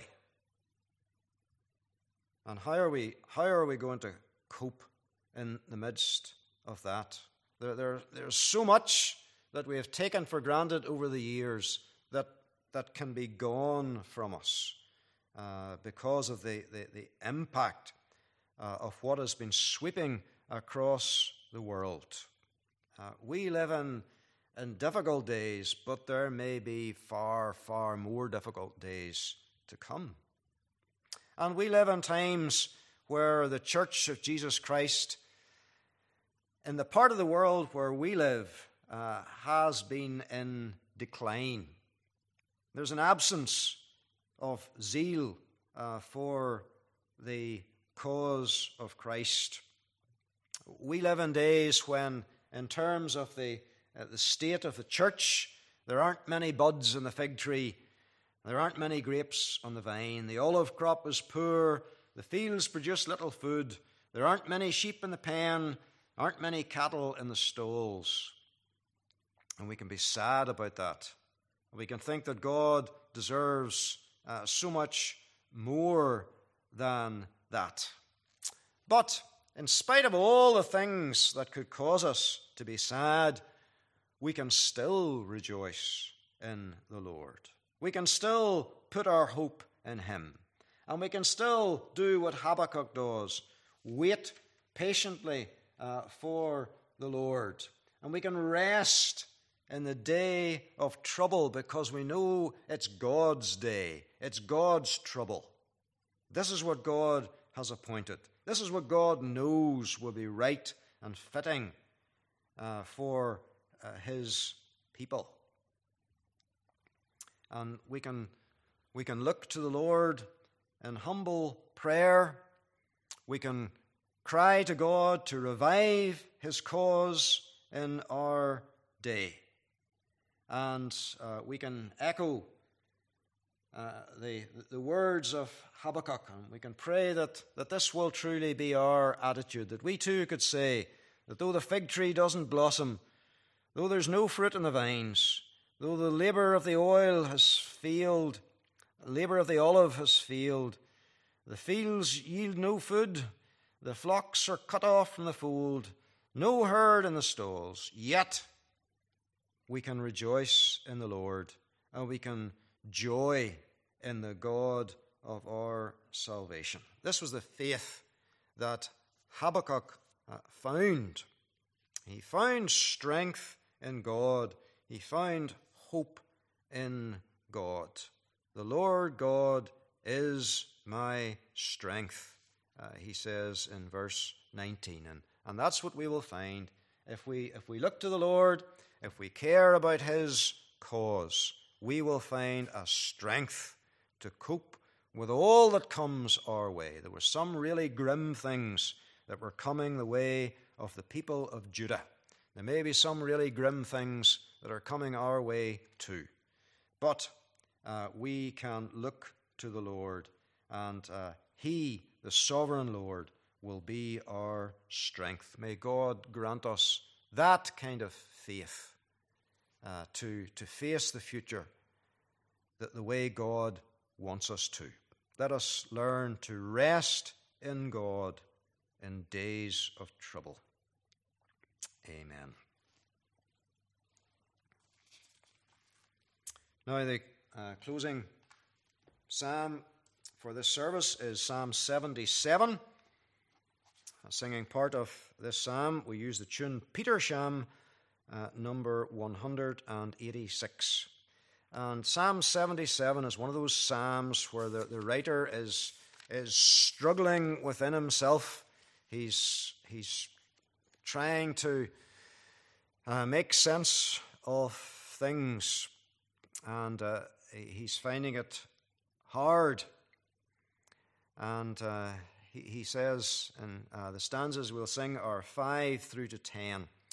And how are we, how are we going to cope in the midst of that? There, there, there's so much that we have taken for granted over the years that, that can be gone from us uh, because of the, the, the impact uh, of what has been sweeping across the world. Uh, we live in, in difficult days, but there may be far, far more difficult days to come. And we live in times where the Church of Jesus Christ, in the part of the world where we live, uh, has been in decline. There's an absence of zeal uh, for the cause of Christ. We live in days when, in terms of the, uh, the state of the church, there aren't many buds in the fig tree. There aren't many grapes on the vine. The olive crop is poor. The fields produce little food. There aren't many sheep in the pen. Aren't many cattle in the stalls. And we can be sad about that. We can think that God deserves uh, so much more than that. But in spite of all the things that could cause us to be sad, we can still rejoice in the Lord. We can still put our hope in him. And we can still do what Habakkuk does, wait patiently uh, for the Lord. And we can rest in the day of trouble because we know it's God's day. It's God's trouble. This is what God has appointed. This is what God knows will be right and fitting uh, for uh, his people. And we can, we can look to the Lord in humble prayer. We can cry to God to revive his cause in our day. And uh, we can echo uh, the, the words of Habakkuk, and we can pray that, that this will truly be our attitude, that we too could say that though the fig tree doesn't blossom, though there's no fruit in the vines, though the labour of the oil has failed, the labour of the olive has failed, the fields yield no food, the flocks are cut off from the fold, no herd in the stalls, yet we can rejoice in the Lord, and we can joy in the God of our salvation. This was the faith that Habakkuk uh, found. He found strength in God. He found hope in God. The Lord God is my strength, uh, he says in verse nineteen. And, and that's what we will find if we, if we look to the Lord, if we care about his cause, we will find a strength to cope with all that comes our way. There were some really grim things that were coming the way of the people of Judah. There may be some really grim things that are coming our way too. But uh, we can look to the Lord, and uh, he, the sovereign Lord, will be our strength. May God grant us that kind of faith uh, to, to face the future that the way God wants us to. Let us learn to rest in God in days of trouble. Amen. Now, the uh, closing psalm for this service is Psalm seventy-seven. A singing part of this psalm, we use the tune Petersham, uh, number one hundred eighty-six. And Psalm seventy-seven is one of those psalms where the, the writer is, is struggling within himself. He's, he's trying to uh, make sense of things, and uh, he's finding it hard. And uh, he, he says, and uh, the stanzas we'll sing are five through to ten.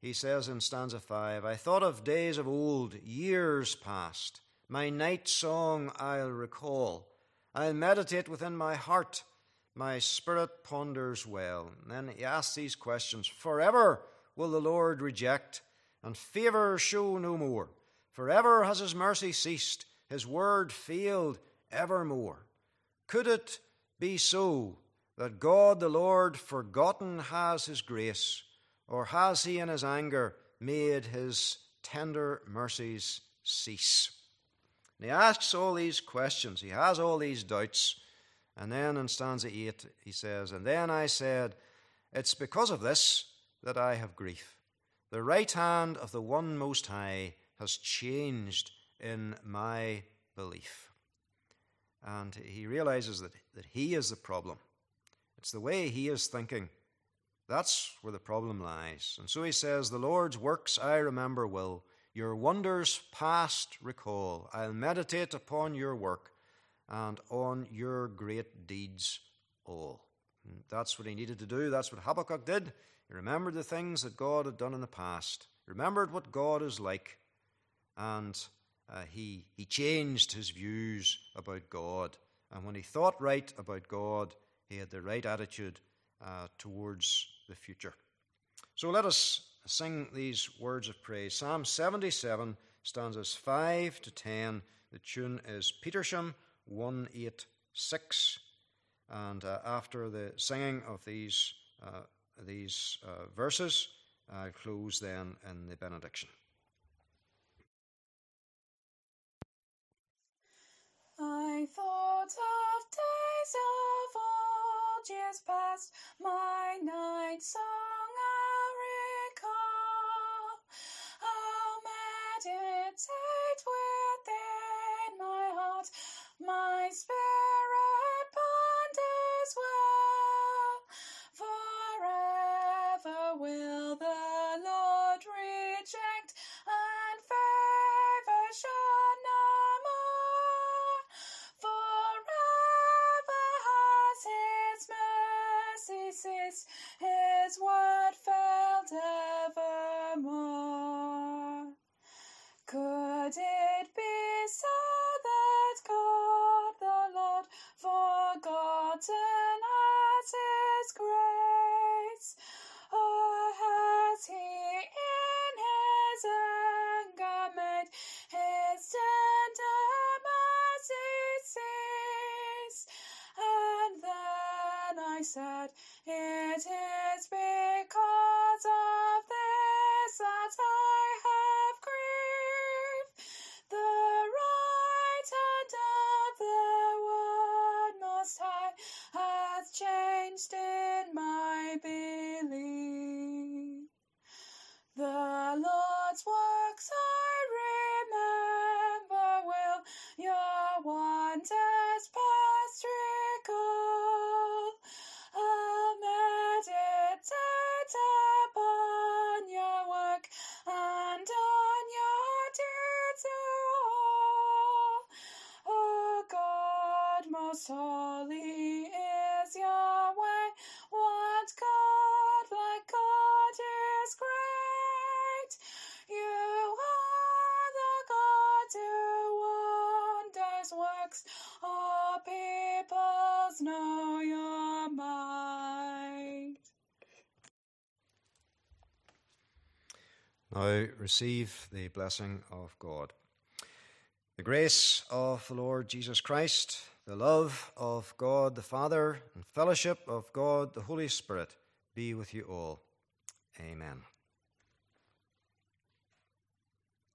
he says in stanza five, I thought of days of old, years past. My night song I'll recall. I'll meditate within my heart. My spirit ponders well. And then he asks these questions. Forever will the Lord reject, and favour show no more. Forever has his mercy ceased, his word failed evermore. Could it be so that God the Lord forgotten has his grace, or has he in his anger made his tender mercies cease? And he asks all these questions. He has all these doubts. And then in stanza eight, he says, And then I said, It's because of this that I have grief. The right hand of the One Most High has changed in my belief. And he realizes that, that he is the problem. It's the way he is thinking. That's where the problem lies. And so he says, The Lord's works I remember will, your wonders past recall. I'll meditate upon your work and on your great deeds all. And that's what he needed to do. That's what Habakkuk did. He remembered the things that God had done in the past. He remembered what God is like. And uh, he, he changed his views about God. And when he thought right about God, he had the right attitude uh, towards the future. So let us sing these words of praise. Psalm seventy-seven, stanzas five to ten. The tune is Petersham one eighty-six. And uh, after the singing of these, uh, these uh, verses, I'll close then in the benediction. I thought of days of old, years past, my night song I'll recall. I'll meditate within my heart, my spirit ponders well. Forever will the Lord reject, and favour show no more. Forever has his mercy ceased, his word failed evermore. Could it be so that God the Lord forgotten has his grace? Or has he in his anger made his tender mercy cease? And then I said, It is because of this that I have grief. The right hand of the One Most High hath changed in my belief. The Lord's works I remember will, your wonders past recall. I'll meditate upon your work and on your deeds all. O God, most holy is your way. What God like God is great. You are the God who wonders works. All peoples know your might. Now receive the blessing of God. The grace of the Lord Jesus Christ, the love of God the Father, and fellowship of God the Holy Spirit be with you all. Amen.